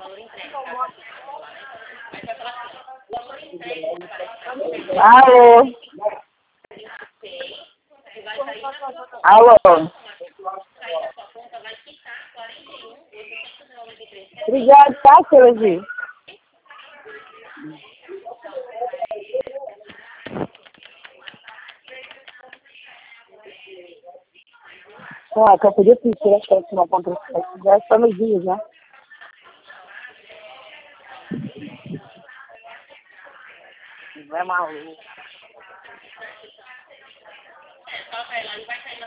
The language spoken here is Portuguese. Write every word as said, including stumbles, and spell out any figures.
Alô? Alô? Obrigada, tá, Sergi? Ah, que eu podia pedir as coisas uma ponta já está nos dias, né? Não é maluco.